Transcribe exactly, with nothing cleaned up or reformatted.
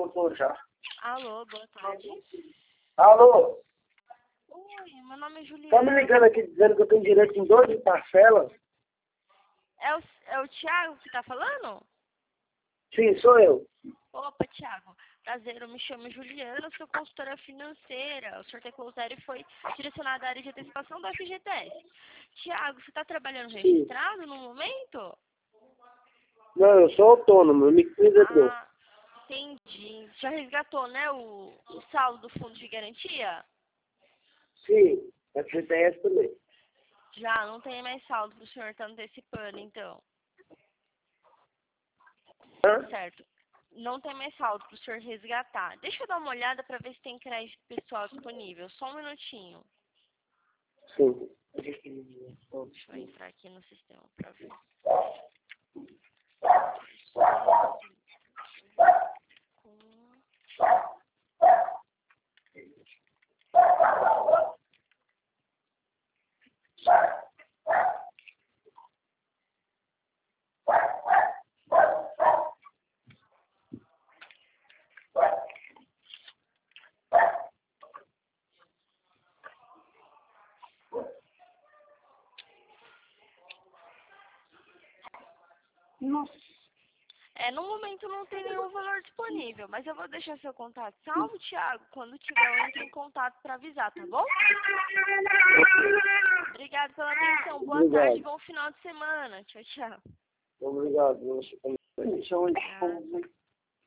tô já. Alô, boa tarde. Alô? Oi, meu nome é Juliana. Tá me ligando aqui dizendo que eu tenho direito em doze parcelas? É o, é o Thiago que tá falando? Sim, sou eu. Opa, Thiago. Prazer, eu me chamo Juliana, sou consultora financeira. O senhor teclou zero e foi direcionado à área de antecipação da F G T S. Thiago, você está trabalhando Sim. registrado no momento? Não, eu sou autônomo, eu me cuido. Ah, entendi. Já resgatou, né, o, o saldo do fundo de garantia? Sim, F G T S também. Já, não tem mais saldo para o senhor estar antecipando, então. Hã? Certo. Não tem mais saldo para o senhor resgatar. Deixa eu dar uma olhada para ver se tem crédito pessoal disponível. Só um minutinho. Sim. Deixa eu entrar aqui no sistema para ver. Nossa. É, no momento não tem nenhum valor disponível, mas eu vou deixar seu contato salvo, Thiago. Quando tiver, eu entro em contato para avisar, tá bom? Obrigado pela atenção. Boa Obrigado. tarde, bom final de semana. Tchau, tchau. Obrigado. Deixa eu... Obrigado.